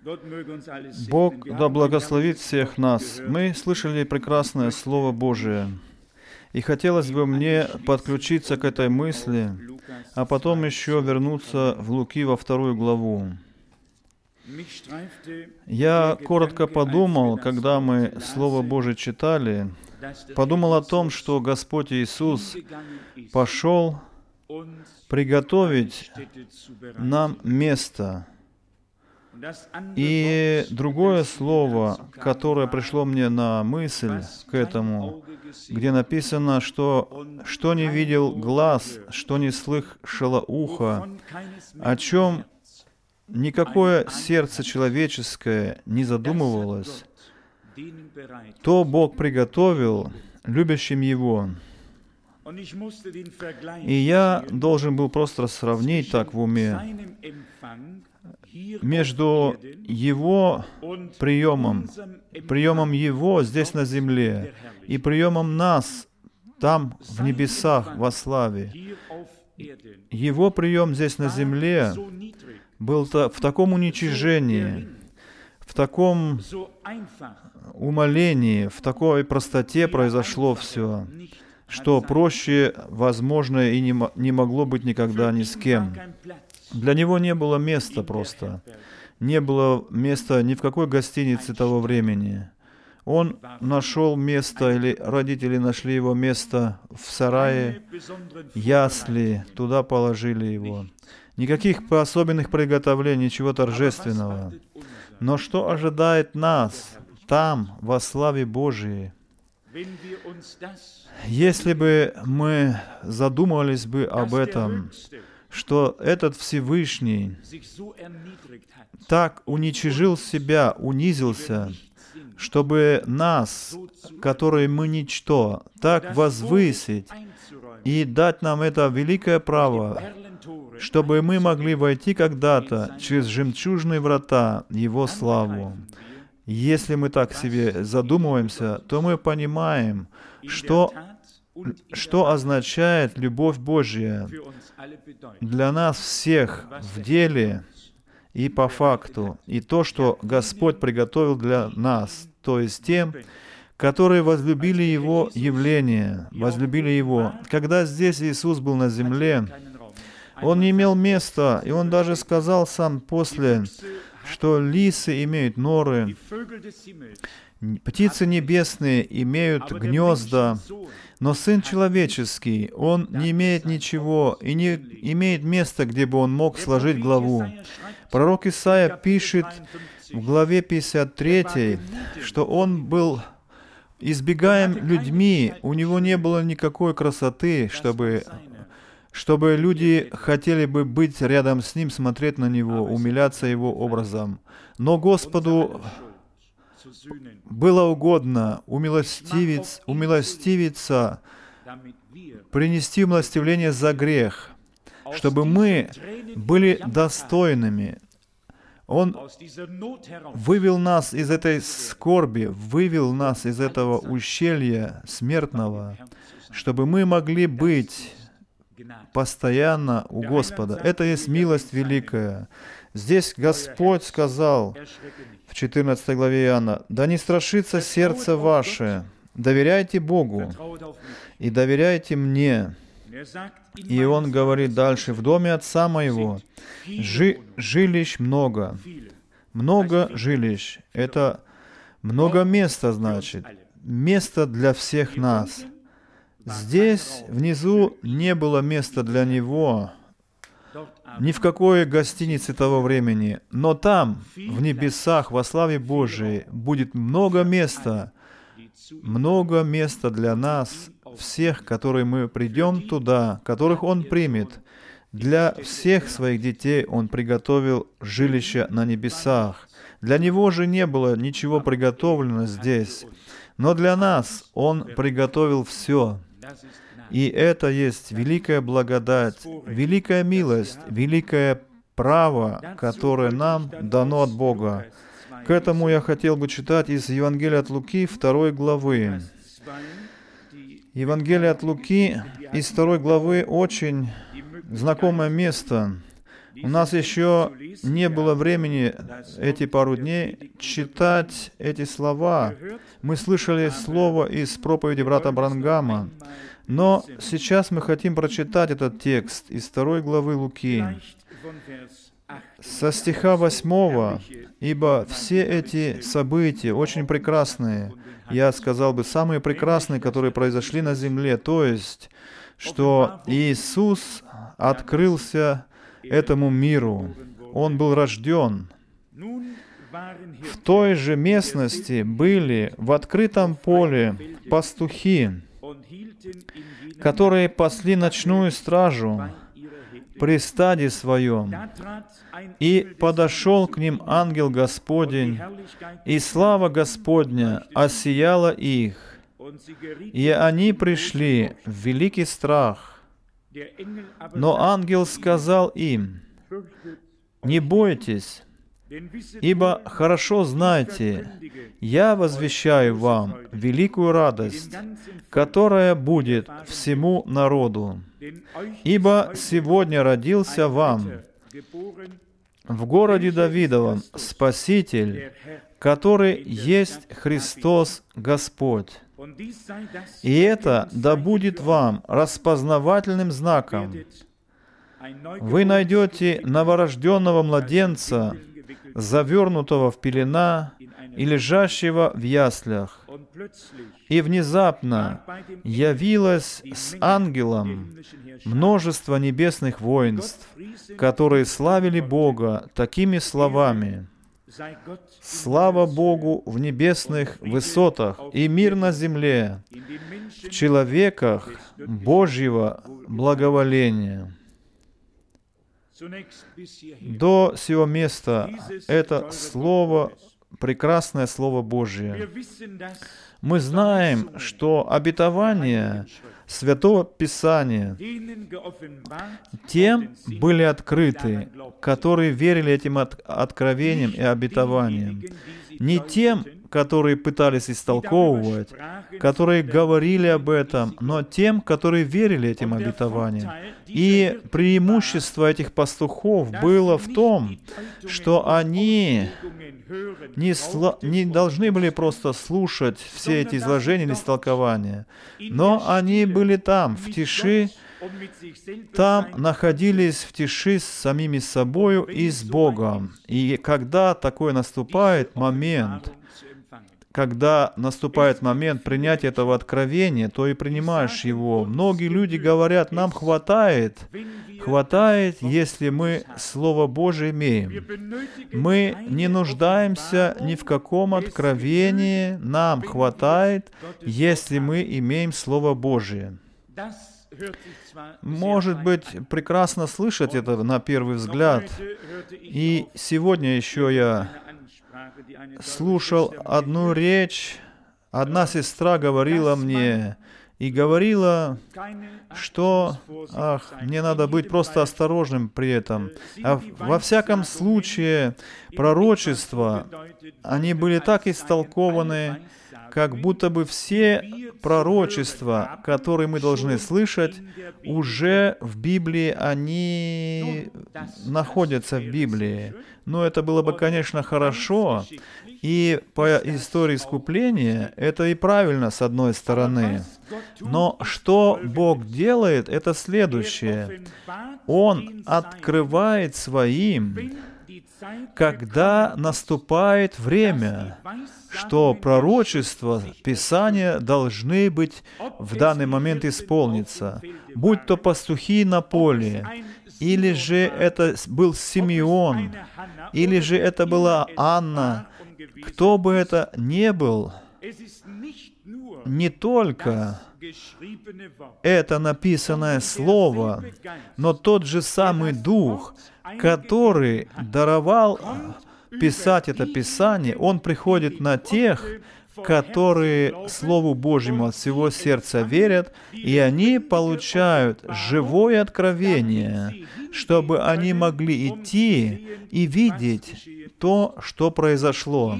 Бог да благословит всех нас. Мы слышали прекрасное Слово Божие. И хотелось бы мне подключиться к этой мысли, а потом еще вернуться в Луки во 2 главу. Я коротко подумал, когда мы Слово Божие читали, подумал о том, что Господь Иисус пошел приготовить нам место. И другое слово, которое пришло мне на мысль к этому, где написано, что не видел глаз, что не слышало ухо, о чем никакое сердце человеческое не задумывалось, то Бог приготовил любящим Его. И я должен был просто сравнить так в уме между Его приемом Его здесь на земле и приемом нас там в небесах во славе. Его прием здесь на земле был в таком уничижении, в таком умолении, в такой простоте произошло все, что проще, возможно, и не могло быть никогда ни с кем. Для Него не было места просто. Не было места ни в какой гостинице того времени. Он нашел место, или родители нашли Его место в сарае, ясли, туда положили Его. Никаких особенных приготовлений, ничего торжественного. Но что ожидает нас там, во славе Божией? Если бы мы задумывались бы об этом, что этот Всевышний так уничижил себя, унизился, чтобы нас, которые мы ничто, так возвысить и дать нам это великое право, чтобы мы могли войти когда-то через жемчужные врата Его славу. Если мы так себе задумываемся, то мы понимаем, что означает любовь Божья для нас всех в деле и по факту, и то, что Господь приготовил для нас, то есть тем, которые возлюбили Его явление, возлюбили Его. Когда здесь Иисус был на земле, Он не имел места, и Он даже сказал сам после, что лисы имеют норы, птицы небесные имеют гнезда, но Сын Человеческий, Он не имеет ничего и не имеет места, где бы Он мог сложить главу. Пророк Исаия пишет в главе 53, что Он был избегаем людьми, у Него не было никакой красоты, чтобы люди хотели бы быть рядом с Ним, смотреть на Него, умиляться Его образом. Но Господу было угодно умилостивиться, принести умилостивление за грех, чтобы мы были достойными. Он вывел нас из этой скорби, вывел нас из этого ущелья смертного, чтобы мы могли быть постоянно у Господа. Это есть милость великая. Здесь Господь сказал в 14 главе Иоанна: «Да не страшится сердце ваше, доверяйте Богу и доверяйте мне». И Он говорит дальше: «В доме Отца Моего жилищ много». Много жилищ. Это много места, значит. Место для всех нас. Здесь, внизу, не было места для Него, ни в какой гостинице того времени. Но там, в небесах, во славе Божией, будет много места для нас, всех, которые мы придем туда, которых Он примет. Для всех своих детей Он приготовил жилище на небесах. Для Него же не было ничего приготовлено здесь. Но для нас Он приготовил все. И это есть великая благодать, великая милость, великое право, которое нам дано от Бога. К этому я хотел бы читать из Евангелия от Луки 2 главы. Евангелие от Луки из 2 главы очень знакомое место, У нас еще не было времени эти пару дней читать эти слова. Мы слышали слово из проповеди брата Бранхама, но сейчас мы хотим прочитать этот текст из 2 главы Луки, со стиха 8, «Ибо все эти события очень прекрасные, я сказал бы, самые прекрасные, которые произошли на земле, то есть, что Иисус открылся этому миру, Он был рожден. В той же местности были в открытом поле пастухи, которые пасли ночную стражу при стаде своем. И подошел к ним ангел Господень, и слава Господня осияла их, и они пришли в великий страх. Но ангел сказал им: «Не бойтесь, ибо хорошо знаете, я возвещаю вам великую радость, которая будет всему народу. Ибо сегодня родился вам в городе Давидовом Спаситель, который есть Христос Господь. И это да будет вам распознавательным знаком. Вы найдете новорожденного младенца, завернутого в пелена и лежащего в яслях. И внезапно явилось с ангелом множество небесных воинств, которые славили Бога такими словами: «Слава Богу в небесных высотах и мир на земле, в человеках Божьего благоволения». До сего места это слово, прекрасное Слово Божье. Мы знаем, что обетования Святого Писания тем были открыты, которые верили этим откровениям и обетованиям. Не тем, которые пытались истолковывать, которые говорили об этом, но тем, которые верили этим обетованиям. И преимущество этих пастухов было в том, что они не должны были просто слушать все эти изложения или истолкования, но они были там, в тиши, там находились в тиши с самими собою и с Богом. И когда такой наступает момент, принятия этого откровения, то и принимаешь его. Многие люди говорят: нам хватает, если мы Слово Божие имеем. Мы не нуждаемся ни в каком откровении, нам хватает, если мы имеем Слово Божие. Может быть, прекрасно слышать это на первый взгляд. И сегодня еще я слушал одну речь. Одна сестра говорила мне, что мне надо быть просто осторожным при этом. Во всяком случае, пророчества, они были так истолкованы, как будто бы все пророчества, которые мы должны слышать, уже в Библии, они находятся в Библии. Но это было бы, конечно, хорошо, и по истории искупления это и правильно, с одной стороны. Но что Бог делает, это следующее. Он открывает своим, когда наступает время, что пророчества Писания должны быть в данный момент исполниться, будь то пастухи на поле, или же это был Симеон, или же это была Анна, кто бы это ни был, не только это написанное слово, но тот же самый Дух, который даровал писать это Писание, Он приходит на тех, которые Слову Божьему от всего сердца верят, и они получают живое откровение, чтобы они могли идти и видеть то, что произошло.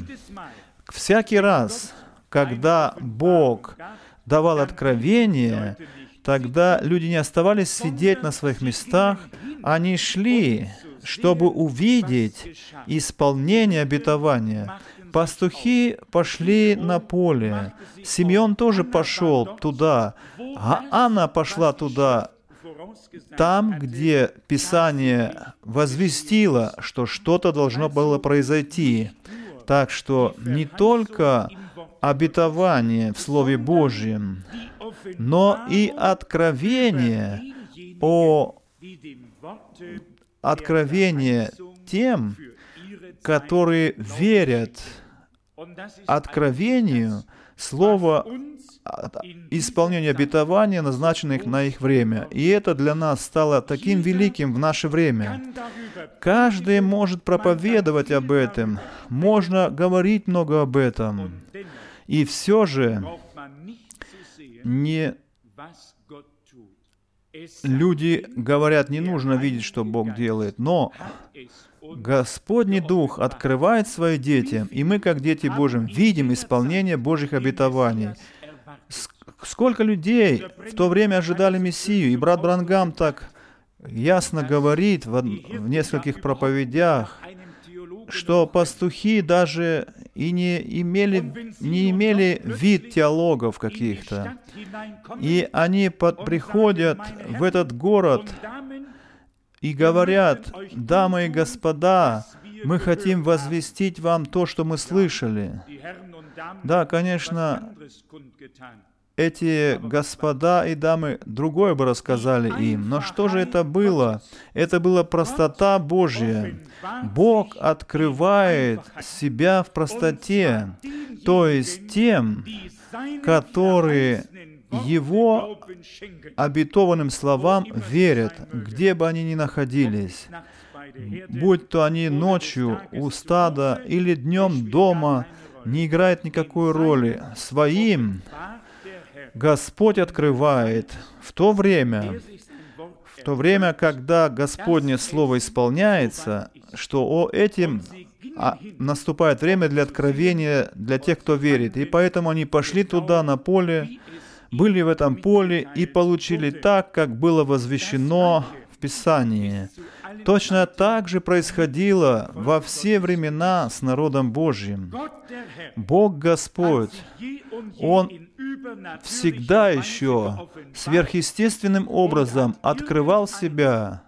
Всякий раз, когда Бог давал откровение, Тогда люди не оставались сидеть на своих местах, они шли, чтобы увидеть исполнение обетования. Пастухи пошли на поле, Симеон тоже пошел туда, а Анна пошла туда, там, где Писание возвестило, что что-то должно было произойти. Так что не только обетование в Слове Божьем, но и откровение тем, которые верят откровению, слово исполнения обетования, назначенных на их время. И это для нас стало таким великим в наше время. Каждый может проповедовать об этом, можно говорить много об этом. И все же люди говорят, не нужно видеть, что Бог делает, но Господний Дух открывает своим детям, и мы, как дети Божьи, видим исполнение Божьих обетований. Сколько людей в то время ожидали Мессию, и брат Бранхам так ясно говорит в нескольких проповедях, что пастухи даже и не имели вид теологов каких-то. И они приходят в этот город и говорят: «Дамы и господа, мы хотим возвестить вам то, что мы слышали». Да, конечно, эти господа и дамы другое бы рассказали им. Но что же это было? Это была простота Божья. Бог открывает себя в простоте, то есть тем, которые Его обетованным словам верят, где бы они ни находились. Будь то они ночью у стада или днем дома, не играет никакой роли. Своим Господь открывает в то время, когда Господне Слово исполняется, что этим наступает время для откровения для тех, кто верит. И поэтому они пошли туда, на поле, были в этом поле и получили так, как было возвещено в Писании. Точно так же происходило во все времена с народом Божьим. Бог Господь, Он всегда еще сверхъестественным образом открывал себя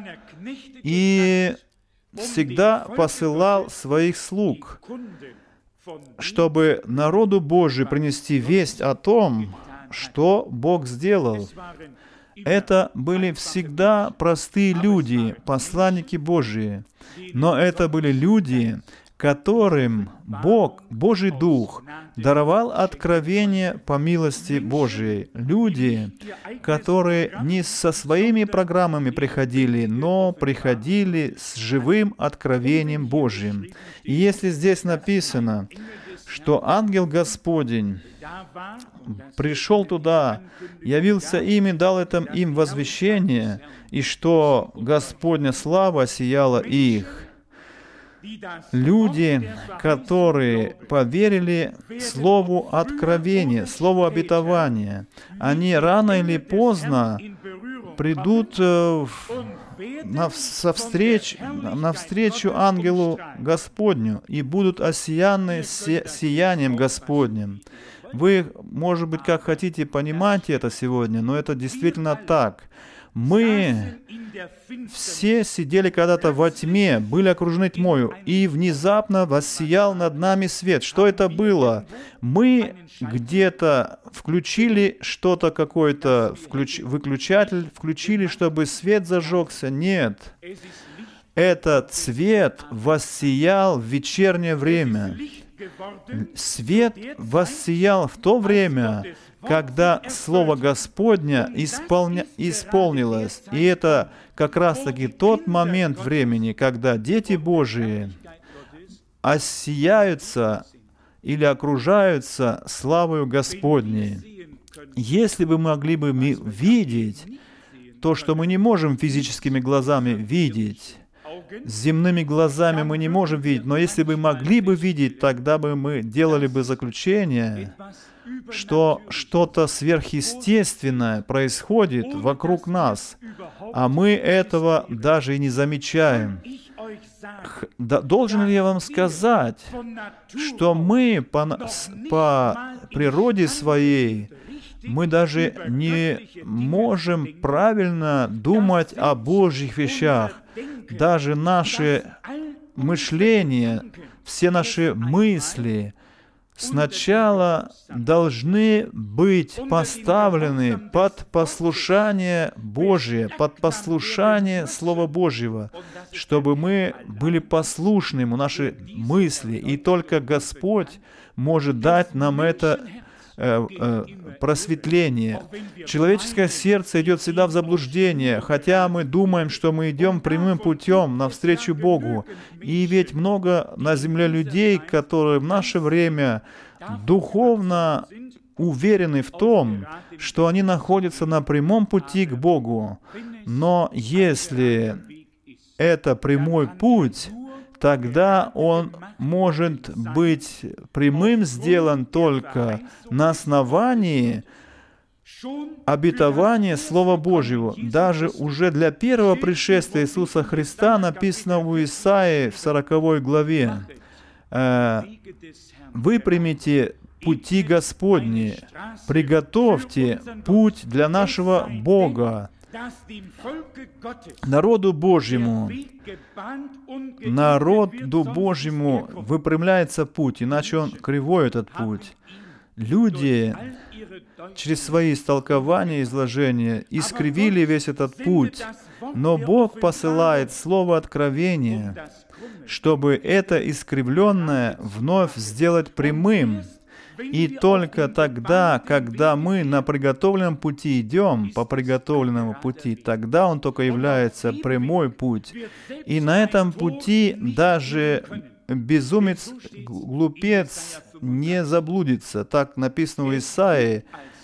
и всегда посылал своих слуг, чтобы народу Божию принести весть о том, что Бог сделал. Это были всегда простые люди, посланники Божии, но это были люди, которым Бог, Божий Дух, даровал откровение по милости Божией. Люди, которые не со своими программами приходили, но приходили с живым откровением Божьим. И если здесь написано, что ангел Господень пришел туда, явился им и дал им возвещение, и что Господня слава сияла их. Люди, которые поверили Слову откровения, Слову обетования, они рано или поздно придут навстречу ангелу Господню и будут осияны сиянием Господним. Вы, может быть, как хотите, понимаете это сегодня, но это действительно так. Мы все сидели когда-то во тьме, были окружены тьмою, и внезапно воссиял над нами свет. Что это было? Мы где-то включили что-то, какой-то выключатель, включили, чтобы свет зажегся. Нет. Этот свет воссиял в вечернее время. Свет воссиял в то время, когда Слово Господня исполнилось. И это как раз-таки тот момент времени, когда дети Божии осияются или окружаются славою Господней. Если бы мы могли бы видеть то, что мы не можем физическими глазами видеть, земными глазами мы не можем видеть, но если бы могли бы видеть, тогда бы мы делали бы заключение, что что-то сверхъестественное происходит вокруг нас, а мы этого даже и не замечаем. Должен ли я вам сказать, что мы по природе своей, мы даже не можем правильно думать о Божьих вещах. Даже наше мышление, все наши мысли сначала должны быть поставлены под послушание Божие, под послушание Слова Божьего, чтобы мы были послушны Ему, наши мысли, и только Господь может дать нам это просветление. Человеческое сердце идет всегда в заблуждение, хотя мы думаем, что мы идем прямым путем навстречу Богу. И ведь много на земле людей, которые в наше время духовно уверены в том, что они находятся на прямом пути к Богу. Но если это прямой путь, тогда он может быть прямым сделан только на основании обетования Слова Божьего. Даже уже для первого пришествия Иисуса Христа написано у Исаии в 40 главе: «Выпрямите пути Господни, приготовьте путь для нашего Бога». Народу Божьему выпрямляется путь, иначе он кривой, этот путь. Люди через свои истолкования и изложения искривили весь этот путь, но Бог посылает слово откровения, чтобы это искривленное вновь сделать прямым. И только тогда, когда мы на приготовленном пути идем, по приготовленному пути, тогда он только является прямой путь. И на этом пути даже безумец, глупец не заблудится. Так написано в Исаии,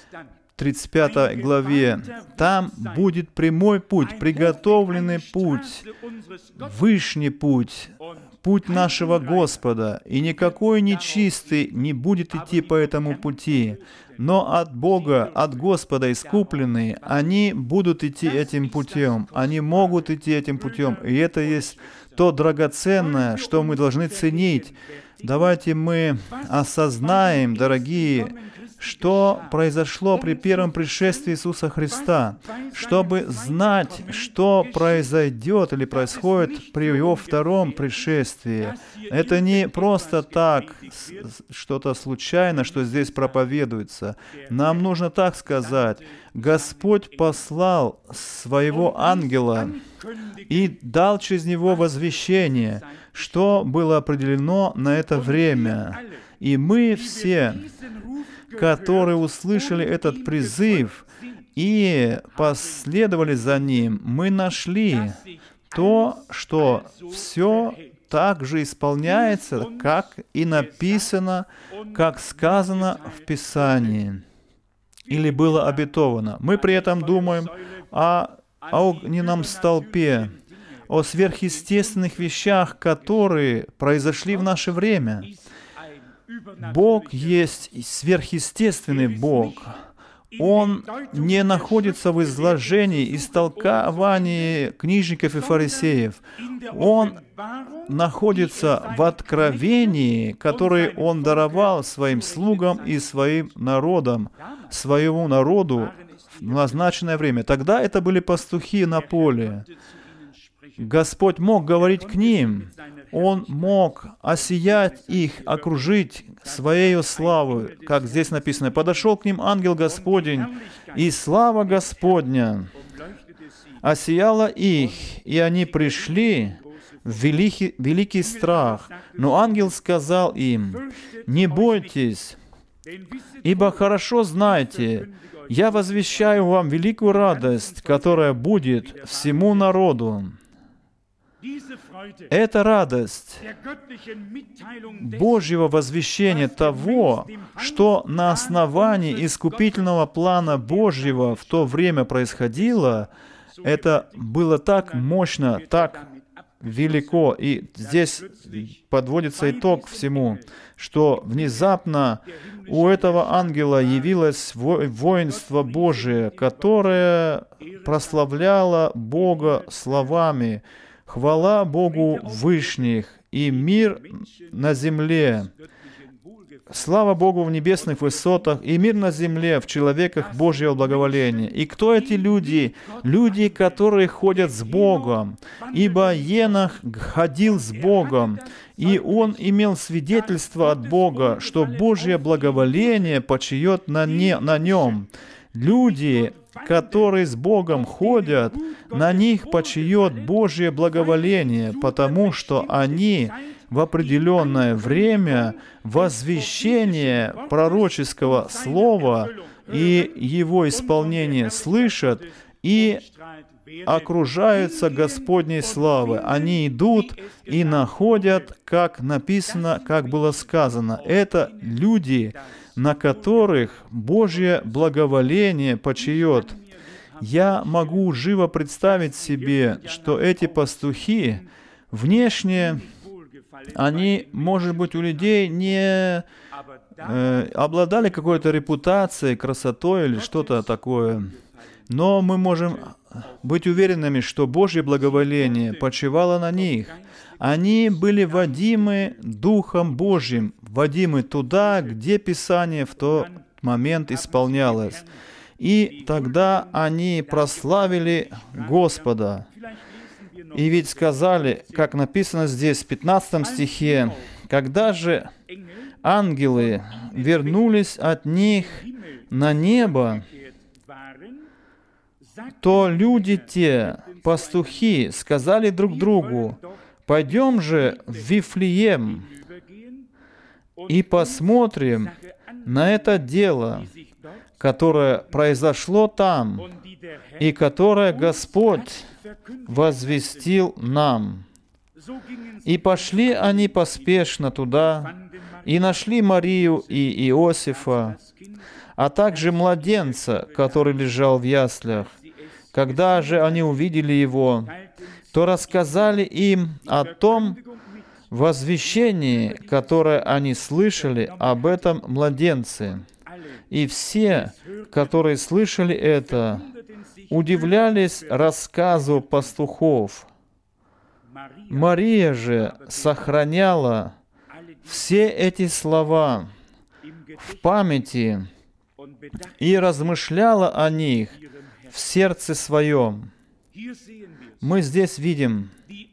35 главе. Там будет прямой путь, приготовленный путь, вышний путь, путь нашего Господа, и никакой нечистый не будет идти по этому пути. Но от Бога, от Господа искупленные, они будут идти этим путем. Они могут идти этим путем. И это есть то драгоценное, что мы должны ценить. Давайте мы осознаем, дорогие, что произошло при первом пришествии Иисуса Христа, чтобы знать, что произойдет или происходит при Его втором пришествии. Это не просто так, что-то случайно, что здесь проповедуется. Нам нужно так сказать: Господь послал Своего ангела и дал через него возвещение, что было определено на это время. И мы все, которые услышали этот призыв и последовали за ним, мы нашли то, что все так же исполняется, как и написано, как сказано в Писании, или было обетовано. Мы при этом думаем о огненном столпе, о сверхъестественных вещах, которые произошли в наше время. Бог есть сверхъестественный Бог. Он не находится в изложении, истолковании книжников и фарисеев. Он находится в откровении, которое Он даровал своим слугам и своим народам, своему народу в назначенное время. Тогда это были пастухи на поле. Господь мог говорить к ним. Он мог осиять их, окружить Своею славой, как здесь написано. «Подошел к ним ангел Господень, и слава Господня осияла их, и они пришли в великий страх. Но ангел сказал им: не бойтесь, ибо хорошо знаете, я возвещаю вам великую радость, которая будет всему народу». Это радость Божьего возвещения того, что на основании искупительного плана Божьего в то время происходило. Это было так мощно, так велико. И здесь подводится итог всему, что внезапно у этого ангела явилось воинство Божие, которое прославляло Бога словами: «Хвала Богу Вышних и мир на земле». Слава Богу в небесных высотах и мир на земле в человеках Божьего благоволения. И кто эти люди? Люди, которые ходят с Богом. Ибо Енох ходил с Богом, и он имел свидетельство от Бога, что Божье благоволение почиет на нем. Люди, которые с Богом ходят, на них почиет Божье благоволение, потому что они в определенное время возвещение пророческого слова и его исполнение слышат и окружаются Господней славой. Они идут и находят, как написано, как было сказано. Это люди, на которых Божье благоволение почиет. Я могу живо представить себе, что эти пастухи внешне, они, может быть, у людей не обладали какой-то репутацией, красотой или что-то такое. Но мы можем быть уверенными, что Божье благоволение почивало на них. Они были водимы Духом Божьим, водимы туда, где Писание в тот момент исполнялось. И тогда они прославили Господа. И ведь сказали, как написано здесь в 15 стихе, «Когда же ангелы вернулись от них на небо, то люди те, пастухи, сказали друг другу: пойдем же в Вифлеем и посмотрим на это дело, которое произошло там, и которое Господь возвестил нам». И пошли они поспешно туда, и нашли Марию и Иосифа, а также младенца, который лежал в яслях. Когда же они увидели его, то рассказали им о том возвещении, которое они слышали об этом младенце. И все, которые слышали это, удивлялись рассказу пастухов. Мария же сохраняла все эти слова в памяти и размышляла о них в сердце своем. Мы здесь видим,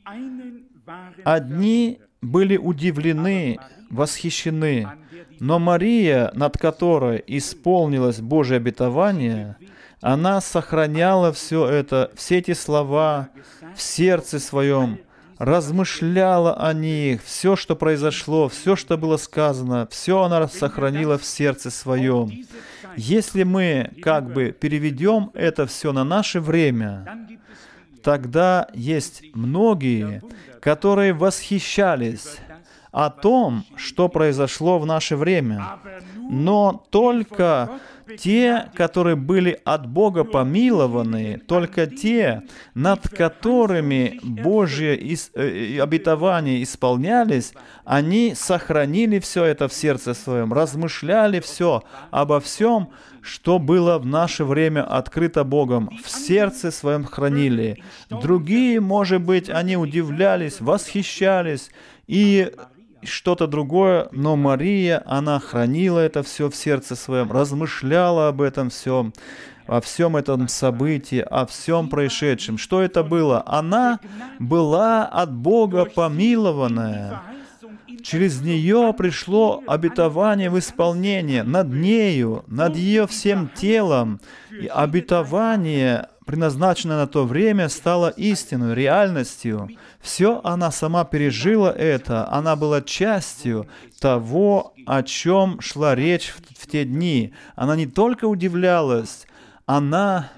одни были удивлены, восхищены, но Мария, над которой исполнилось Божье обетование, она сохраняла все это, все эти слова в сердце своем, размышляла о них, все, что произошло, все, что было сказано, все она сохранила в сердце своем. Если мы как бы переведем это все на наше время, тогда есть многие, которые восхищались о том, что произошло в наше время. Но только те, которые были от Бога помилованы, только те, над которыми Божьи обетования исполнялись, они сохранили все это в сердце своем, размышляли все обо всем, что было в наше время открыто Богом, в сердце своем хранили. Другие, может быть, они удивлялись, восхищались и что-то другое, но Мария, она хранила это все в сердце своем, размышляла об этом всем, о всем этом событии, о всем происшедшем. Что это было? Она была от Бога помилованная. Через нее пришло обетование в исполнение над нею, над ее всем телом. И обетование, предназначенное на то время, стало истиной, реальностью. Все она сама пережила это. Она была частью того, о чем шла речь в те дни. Она не только удивлялась, она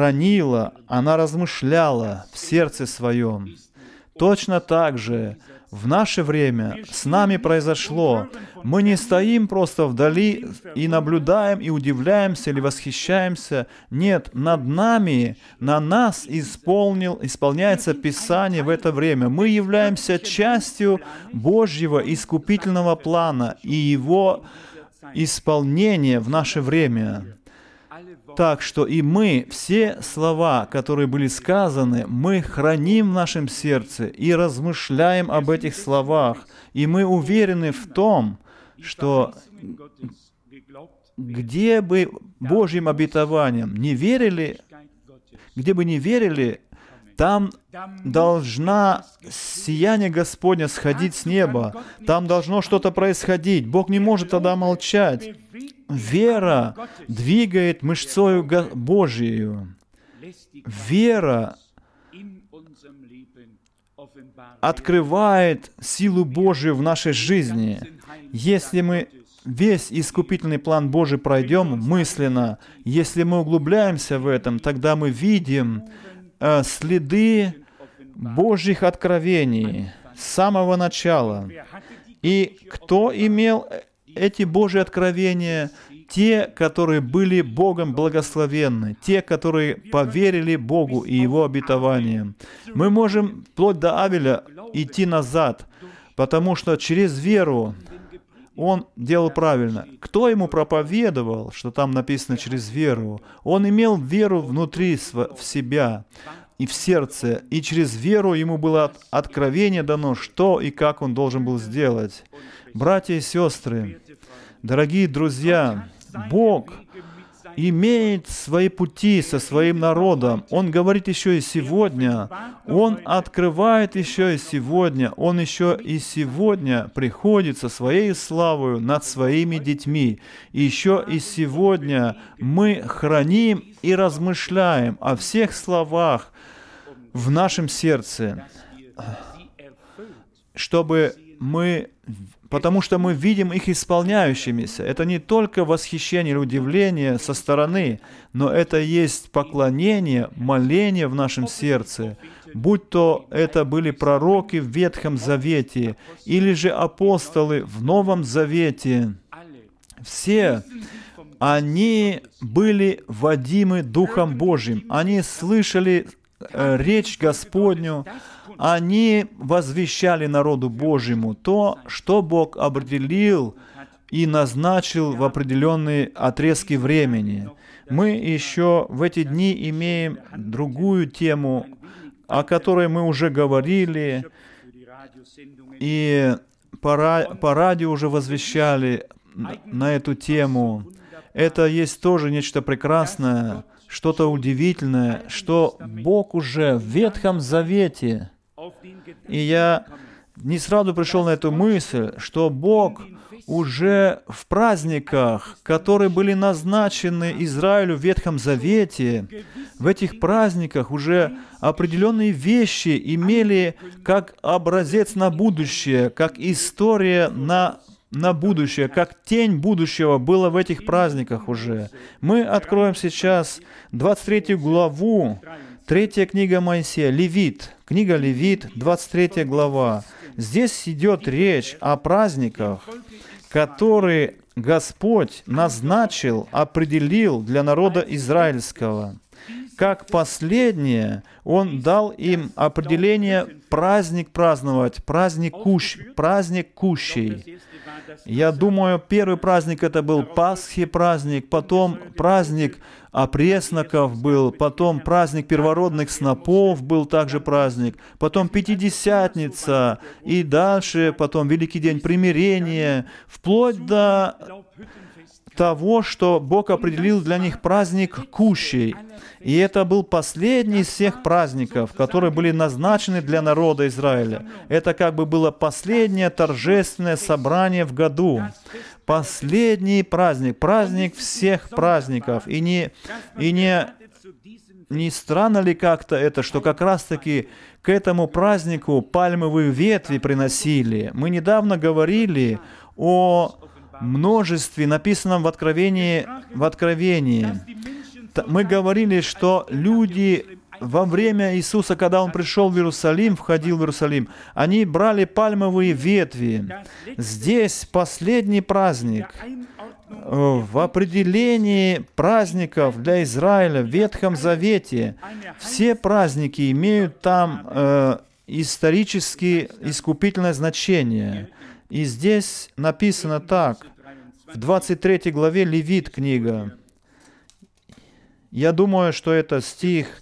хранила, она размышляла в сердце своем. Точно так же в наше время с нами произошло. Мы не стоим просто вдали и наблюдаем, и удивляемся, или восхищаемся. Нет, над нами, на нас исполняется Писание в это время. Мы являемся частью Божьего искупительного плана и Его исполнения в наше время. Так что и мы, все слова, которые были сказаны, мы храним в нашем сердце и размышляем об этих словах. И мы уверены в том, что где бы Божьим обетованиям не верили, где бы не верили, там должна сияние Господня сходить с неба. Там должно что-то происходить. Бог не может тогда молчать. Вера двигает мышцою Божию. Вера открывает силу Божию в нашей жизни. Если мы весь искупительный план Божий пройдем мысленно, если мы углубляемся в этом, тогда мы видим следы Божьих откровений с самого начала. И кто имел эти Божьи откровения? Те, которые были Богом благословенны, те, которые поверили Богу и Его обетованиям. Мы можем вплоть до Авеля идти назад, потому что через веру он делал правильно. Кто ему проповедовал, что там написано через веру? Он имел веру внутри в себя и в сердце, и через веру ему было откровение дано, что и как он должен был сделать. Братья и сестры, дорогие друзья, Бог имеет свои пути со своим народом. Он говорит еще и сегодня. Он открывает еще и сегодня. Он еще и сегодня приходит со своей славою над своими детьми. И еще и сегодня мы храним и размышляем о всех словах в нашем сердце, потому что мы видим их исполняющимися. Это не только восхищение или удивление со стороны, но это есть поклонение, моление в нашем сердце, будь то это были пророки в Ветхом Завете или же апостолы в Новом Завете. Все они были водимы Духом Божьим. Они слышали речь Господню, они возвещали народу Божьему то, что Бог определил и назначил в определенные отрезки времени. Мы еще в эти дни имеем другую тему, о которой мы уже говорили, и по радио уже возвещали на эту тему. Это есть тоже нечто прекрасное, что-то удивительное, что Бог уже в Ветхом Завете, и я не сразу пришел на эту мысль, что Бог уже в праздниках, которые были назначены Израилю в Ветхом Завете, в этих праздниках уже определенные вещи имели как образец на будущее, как история на будущее, как тень будущего было в этих праздниках уже. Мы откроем сейчас 23 главу, 3 книга Моисея, Левит, книга Левит, 23 глава. Здесь идет речь о праздниках, которые Господь назначил, определил для народа израильского. Как последнее, Он дал им определение праздник праздновать, праздник кущей. Я думаю, первый праздник это был Пасхи праздник, потом праздник опресноков был, потом праздник первородных снопов был также праздник, потом Пятидесятница, и дальше потом Великий день примирения, вплоть до того, что Бог определил для них праздник кущей. И это был последний из всех праздников, которые были назначены для народа Израиля. Это как бы было последнее торжественное собрание в году. Последний праздник, праздник всех праздников. И не странно ли как-то это, что как раз-таки к этому празднику пальмовые ветви приносили? Мы недавно говорили о множестве, написанном в Откровении. Мы говорили, что люди во время Иисуса, когда Он пришел в Иерусалим, входил в Иерусалим, они брали пальмовые ветви. Здесь последний праздник. В определении праздников для Израиля в Ветхом Завете все праздники имеют там исторически искупительное значение. И здесь написано так, в 23 главе Левит книга. Я думаю, что это стих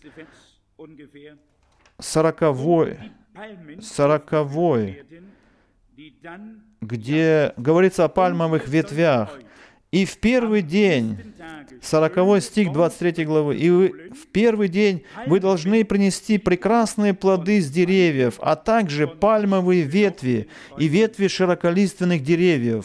40, где говорится о пальмовых ветвях. И в первый день, 40 стих 23 главы, «И в первый день вы должны принести прекрасные плоды с деревьев, а также пальмовые ветви и ветви широколиственных деревьев».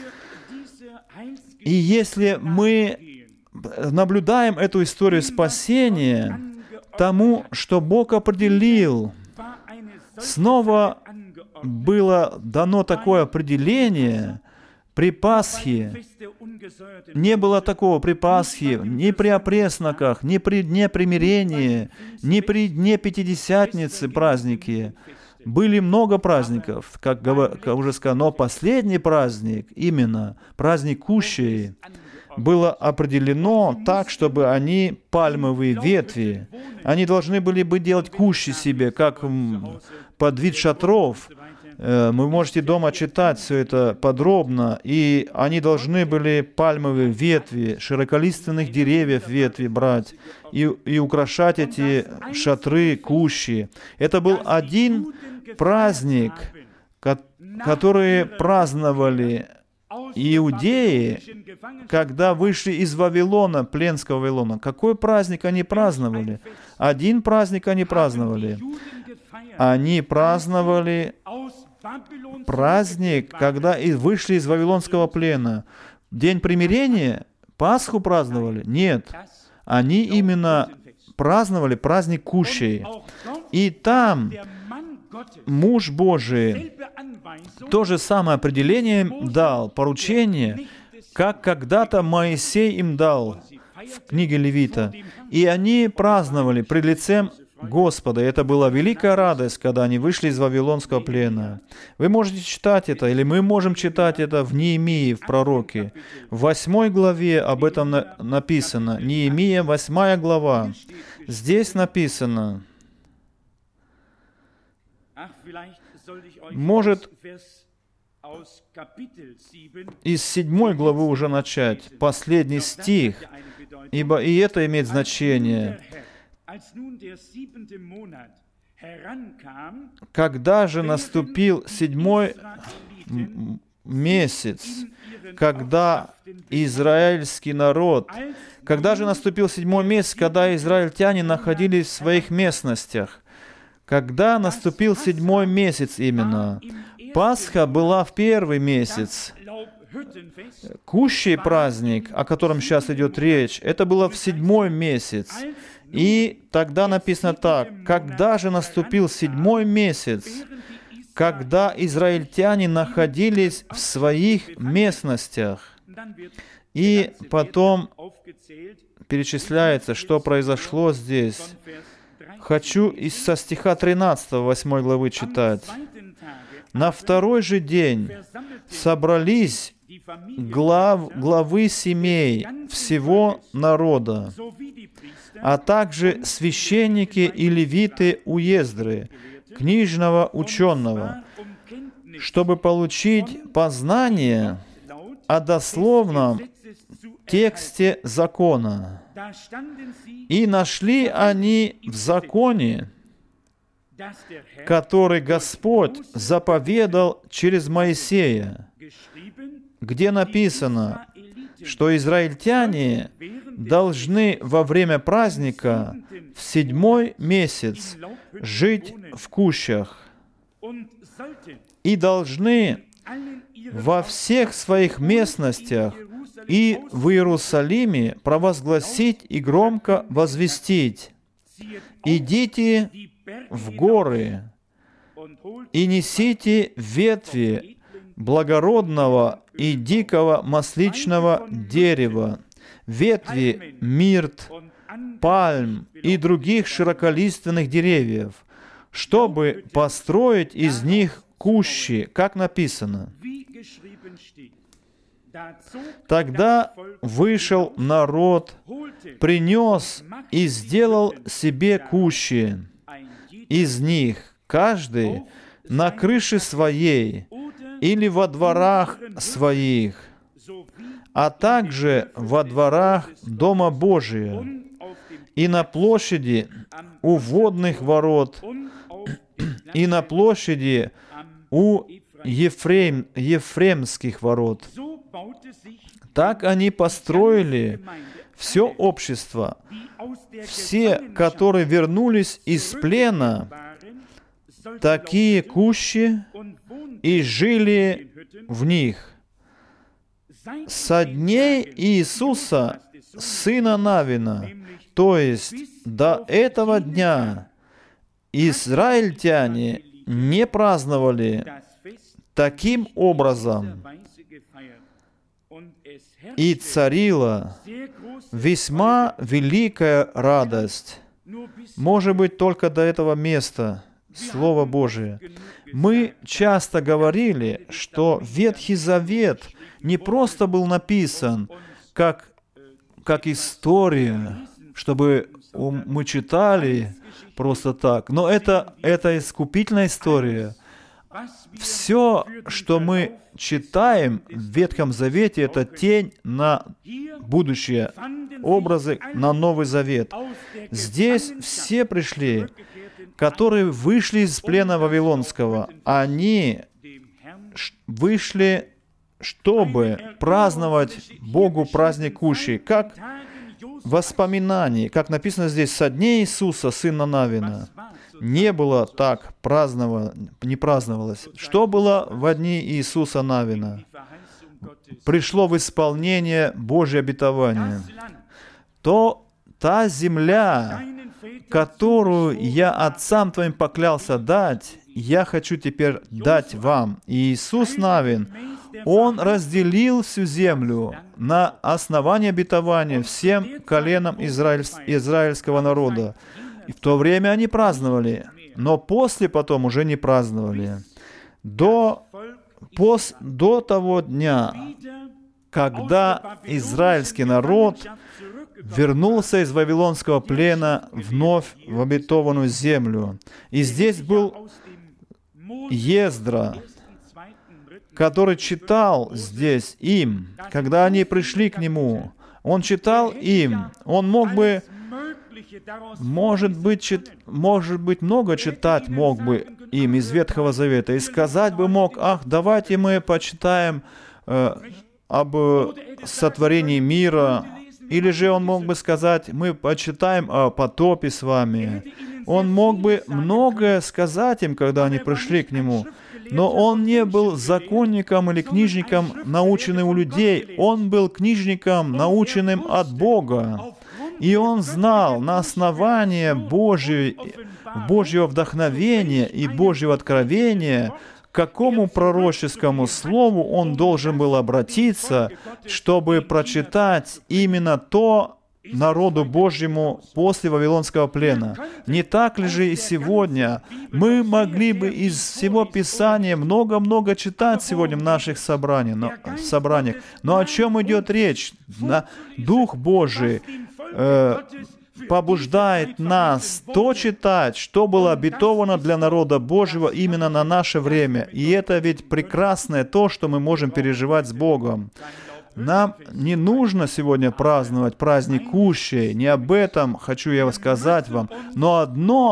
И если мы наблюдаем эту историю спасения, тому, что Бог определил, снова было дано такое определение. При Пасхе не было такого при Пасхе, ни при опресноках, ни при Дне Примирения, ни при Дне Пятидесятницы праздники. Были много праздников, как уже сказано, но последний праздник, именно праздник Кущей, было определено так, чтобы они, пальмовые ветви, они должны были бы делать кущи себе, как под вид шатров. Вы можете дома читать все это подробно, и они должны были пальмовые ветви, широколиственных деревьев ветви брать и украшать эти шатры, кущи. Это был один праздник, который праздновали иудеи, когда вышли из Вавилона, пленского Вавилона. Какой праздник они праздновали? Один праздник они праздновали. Они праздновали праздник, когда вышли из Вавилонского плена. День примирения? Пасху праздновали? Нет. Они именно праздновали праздник Кущей. И там муж Божий то же самое определение им дал, поручение, как когда-то Моисей им дал в книге Левита. И они праздновали пред лицем Господа. И это была великая радость, когда они вышли из Вавилонского плена. Вы можете читать это, или мы можем читать это в Неемии, в пророке. В 8 главе об этом написано. Неемия, 8 глава. Здесь написано. Может, из 7 главы уже начать, последний стих, ибо и это имеет значение. Когда же наступил 7 месяц, когда израильский народ, когда же наступил 7 месяц, когда израильтяне находились в своих местностях, когда наступил 7 месяц именно, Пасха была в 1 месяц. Кущий праздник, о котором сейчас идет речь, это было в 7 месяц. И тогда написано так, когда же наступил 7 месяц, когда израильтяне находились в своих местностях. И потом перечисляется, что произошло здесь. Хочу со стиха 13, 8 главы читать. «На 2-й же день собрались главы семей всего народа, а также священники и левиты уездры, книжного ученого, чтобы получить познание о дословном тексте закона. И нашли они в законе, который Господь заповедал через Моисея, где написано, что израильтяне должны во время праздника в 7 месяц жить в кущах и должны во всех своих местностях и в Иерусалиме провозгласить и громко возвестить: «Идите в горы и несите ветви благородного и дикого масличного дерева, ветви мирт, пальм и других широколиственных деревьев, чтобы построить из них кущи, как написано. Тогда вышел народ, принес и сделал себе кущи из них, каждый на крыше своей или во дворах своих, а также во дворах Дома Божия и на площади у водных ворот, и на площади у Ефремских ворот. Так они построили все общество. Все, которые вернулись из плена, такие кущи, и жили в них. Со дней Иисуса, сына Навина, то есть до этого дня, израильтяне не праздновали таким образом, и царила весьма великая радость. Может быть, только до этого места Слово Божие. Мы часто говорили, что Ветхий Завет не просто был написан как история, чтобы мы читали просто так, но это искупительная история. Все, что мы читаем в Ветхом Завете, это тень на будущее, образы на Новый Завет. Здесь все пришли, которые вышли из плена Вавилонского. Они вышли, чтобы праздновать Богу праздник кущей, как воспоминание, как написано здесь, со дней Иисуса, сына Навина. Не было так не праздновалось. Что было во дни Иисуса Навина? Пришло в исполнение Божье обетование. Та земля, которую я отцам твоим поклялся дать, я хочу теперь дать вам. И Иисус Навин, Он разделил всю землю на основании обетования всем коленам израильского народа. И в то время они праздновали, но после потом уже не праздновали. До того дня, когда израильский народ вернулся из Вавилонского плена вновь в обетованную землю. И здесь был Ездра, который читал здесь им, когда они пришли к нему. Он читал им. Он мог бы, может быть, много читать мог бы им из Ветхого Завета и сказать бы мог: ах, давайте мы почитаем об сотворении мира. Или же он мог бы сказать: мы почитаем о потопе с вами. Он мог бы многое сказать им, когда они пришли к нему. Но он не был законником или книжником, наученным у людей. Он был книжником, наученным от Бога. И он знал на основании Божьего вдохновения и Божьего откровения, к какому пророческому слову он должен был обратиться, чтобы прочитать именно то народу Божьему после Вавилонского плена. Не так ли же и сегодня? Мы могли бы из всего Писания много-много читать сегодня в наших собраниях. Но о чем идет речь? Дух Божий побуждает нас то читать, что было обетовано для народа Божьего именно на наше время. И это ведь прекрасное то, что мы можем переживать с Богом. Нам не нужно сегодня праздновать праздник кущей, не об этом хочу я сказать вам, но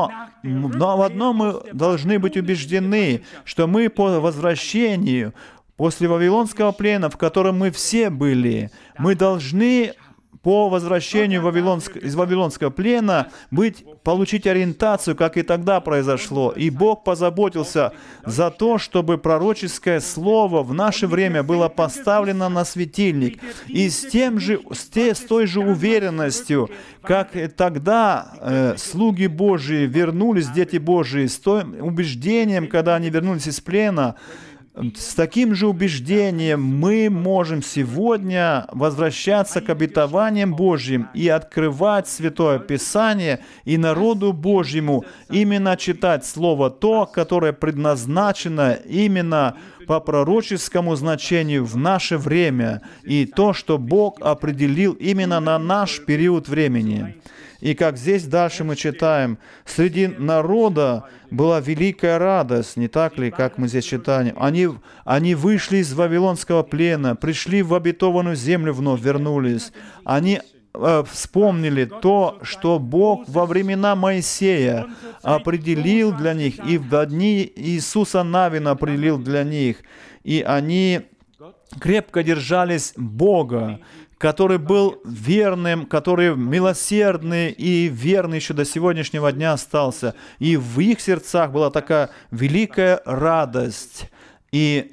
в одном мы должны быть убеждены, что мы по возвращению, после Вавилонского плена, в котором мы все были, мы должны по возвращению из Вавилонского плена получить ориентацию, как и тогда произошло. И Бог позаботился за то, чтобы пророческое слово в наше время было поставлено на светильник. И с той же уверенностью, как и тогда слуги Божьи вернулись, дети Божьи, с тем убеждением, когда они вернулись из плена, с таким же убеждением мы можем сегодня возвращаться к обетованиям Божьим и открывать Святое Писание и народу Божьему именно читать Слово то, которое предназначено именно по пророческому значению в наше время, и то, что Бог определил именно на наш период времени. И как здесь дальше мы читаем, среди народа была великая радость, не так ли, как мы здесь читаем? Они вышли из вавилонского плена, пришли в обетованную землю, вновь вернулись. Они вспомнили то, что Бог во времена Моисея определил для них, и в дни Иисуса Навина определил для них. И они крепко держались Бога, который был верным, который милосердный и верный еще до сегодняшнего дня остался. И в их сердцах была такая великая радость. И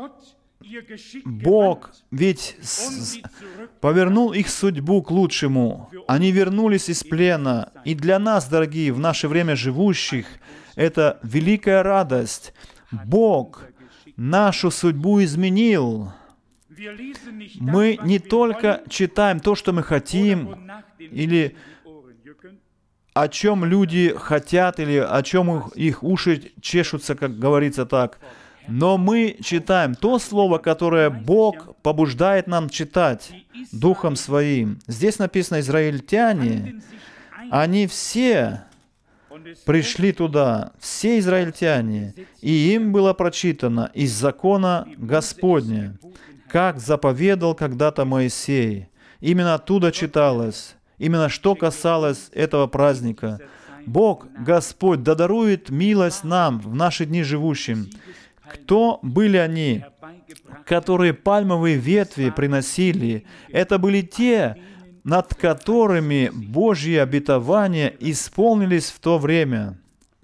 Бог ведь повернул их судьбу к лучшему. Они вернулись из плена. И для нас, дорогие, в наше время живущих, это великая радость. Бог нашу судьбу изменил. Мы не только читаем то, что мы хотим, или о чем люди хотят, или о чем их уши чешутся, как говорится так, но мы читаем то слово, которое Бог побуждает нам читать Духом Своим. Здесь написано, израильтяне, они все пришли туда, все израильтяне, и им было прочитано из закона Господня, как заповедал когда-то Моисей. Именно оттуда читалось, именно что касалось этого праздника. Бог, Господь, да дарует милость нам в наши дни живущим. Кто были они, которые пальмовые ветви приносили? Это были те, над которыми Божьи обетования исполнились в то время.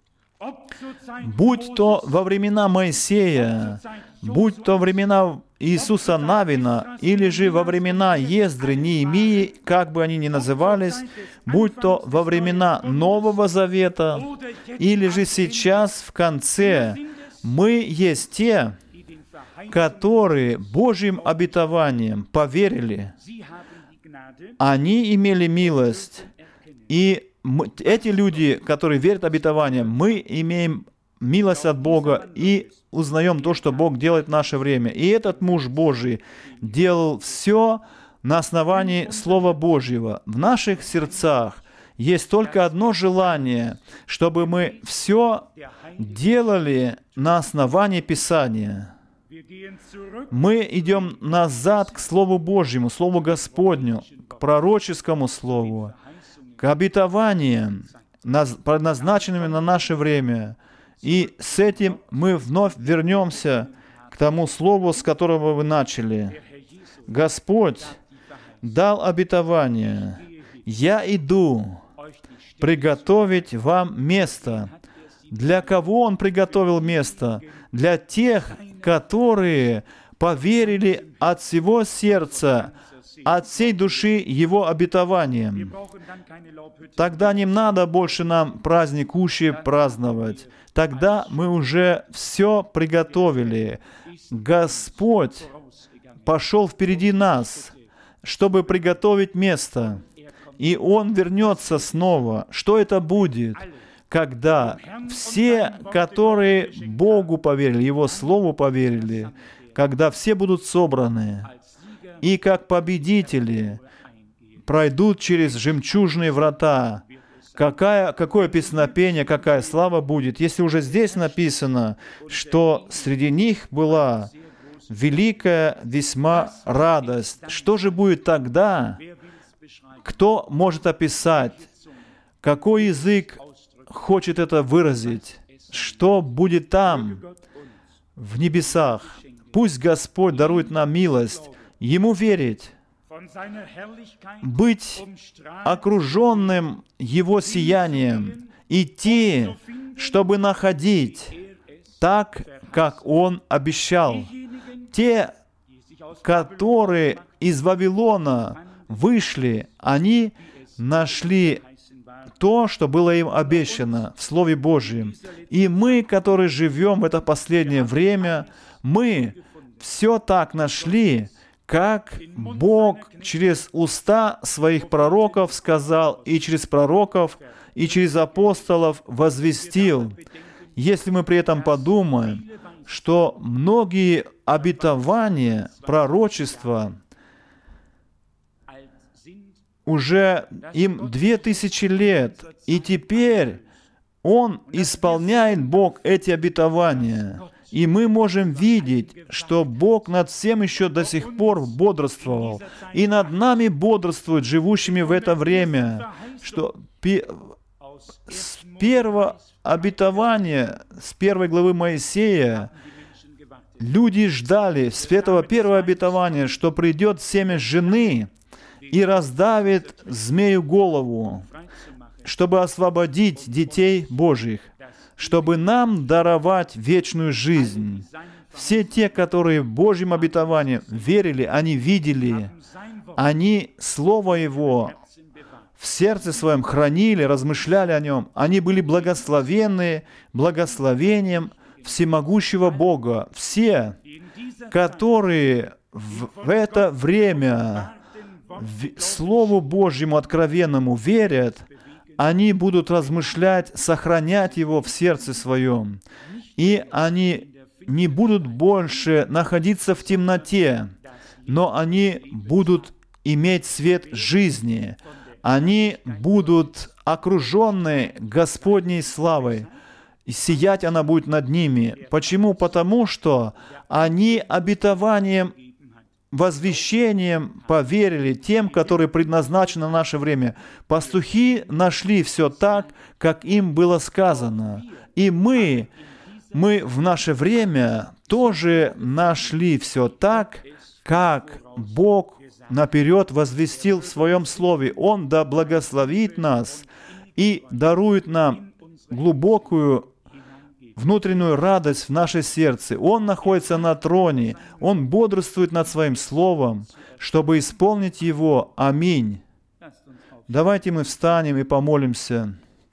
Будь то во времена Моисея, будь то времена Иисуса Навина, или же во времена Ездры, Неемии, как бы они ни назывались, будь то во времена Нового Завета, или же сейчас в конце, мы есть те, которые Божьим обетованиям поверили. Они имели милость. И эти люди, которые верят обетованиям, мы имеем милость от Бога и узнаем то, что Бог делает в наше время. И этот муж Божий делал все на основании Слова Божьего. В наших сердцах есть только одно желание, чтобы мы все делали на основании Писания. Мы идем назад к Слову Божьему, Слову Господню, к пророческому Слову, к обетованиям, предназначенным на наше время. И с этим мы вновь вернемся к тому Слову, с которого вы начали. Господь дал обетование. «Я иду приготовить вам место». Для кого Он приготовил место? Для тех, которые поверили от всего сердца, от всей души Его обетованиям. Тогда не надо больше нам праздник Уши праздновать. Тогда мы уже все приготовили. Господь пошел впереди нас, чтобы приготовить место. И Он вернется снова. Что это будет? Когда все, которые Богу поверили, Его Слову поверили, когда все будут собраны, и как победители пройдут через жемчужные врата, какое песнопение, какая слава будет, если уже здесь написано, что среди них была великая весьма радость. Что же будет тогда? Кто может описать? Какой язык хочет это выразить? Что будет там, в небесах? Пусть Господь дарует нам милость, Ему верить, быть окруженным Его сиянием, идти, чтобы находить так, как Он обещал. Те, которые из Вавилона вышли, они нашли то, что было им обещано в Слове Божьем. И мы, которые живем в это последнее время, мы все так нашли, как Бог через уста своих пророков сказал, и через пророков, и через апостолов возвестил. Если мы при этом подумаем, что многие обетования, пророчества, уже им 2000 лет, и теперь Он исполняет, Бог, эти обетования. И мы можем видеть, что Бог над всем еще до сих пор бодрствовал. И над нами бодрствует, живущими в это время, что с первого обетования, с первой главы Моисея, люди ждали с этого первого обетования, что придет семя жены и раздавит змею голову, чтобы освободить детей Божьих, чтобы нам даровать вечную жизнь. Все те, которые Божьим обетованием верили, они видели, они Слово Его в сердце своем хранили, размышляли о нем. Они были благословенны благословением всемогущего Бога. Все, которые в это время Слову Божьему откровенному верят, они будут размышлять, сохранять его в сердце своем. И они не будут больше находиться в темноте, но они будут иметь свет жизни. Они будут окружены Господней славой. И сиять она будет над ними. Почему? Потому что они обетованием, возвещением поверили тем, которые предназначены на наше время. Пастухи нашли все так, как им было сказано. И мы в наше время тоже нашли все так, как Бог наперед возвестил в Своем Слове. Он да благословит нас и дарует нам глубокую внутреннюю радость в наше сердце. Он находится на троне. Он бодрствует над Своим Словом, чтобы исполнить его. Аминь. Давайте мы встанем и помолимся.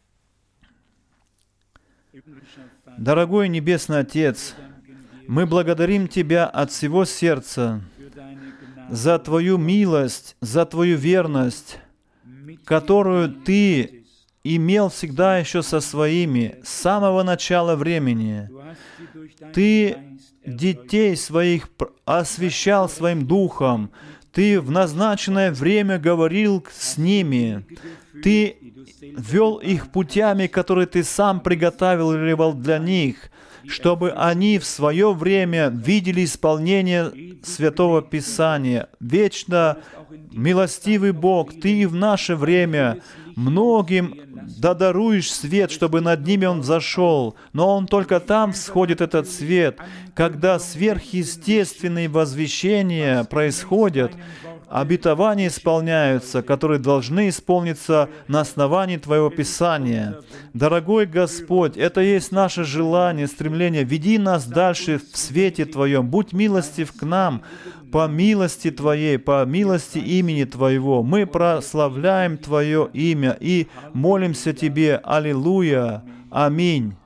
Дорогой Небесный Отец, мы благодарим Тебя от всего сердца за Твою милость, за Твою верность, которую Ты имел всегда еще со своими, с самого начала времени. Ты детей своих освящал Своим Духом. Ты в назначенное время говорил с ними. Ты вел их путями, которые Ты сам приготавливал для них, чтобы они в свое время видели исполнение Святого Писания. Вечно милостивый Бог, Ты и в наше время многим даруешь свет, чтобы над ними он взошел. Но он только там всходит, этот свет, когда сверхъестественные возвещения происходят, обетования исполняются, которые должны исполниться на основании Твоего Писания. Дорогой Господь, это есть наше желание, стремление. Веди нас дальше в свете Твоем. Будь милостив к нам по милости Твоей, по милости имени Твоего. Мы прославляем Твое имя и молимся Тебе. Аллилуйя. Аминь.